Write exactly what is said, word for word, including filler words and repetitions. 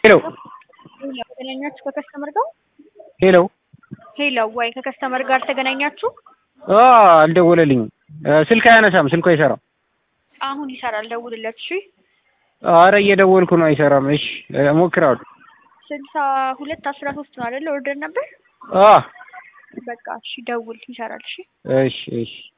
ሄሎ ተገናኛችሁ ከከስተመር ጋር? ሄሎ ሄሎ ወይ ከከስተመር ጋር ተገናኛችሁ? አ አልደወለልኝም። ስልክ አያነሳም፣ ስልኩ አይሰራም። አሁን ይሰራል፣ ደውልለት። እሺ አረ እየደወልኩ ነው፣ አይሰራም። እሺ እሞክራለሁ። ስልሳ ሁለት አስራ ሶስት ነው አይደል? ኦርደር ነበር። አ በቃ እሺ ደውል፣ ይሰራል። እሺ እሺ እሺ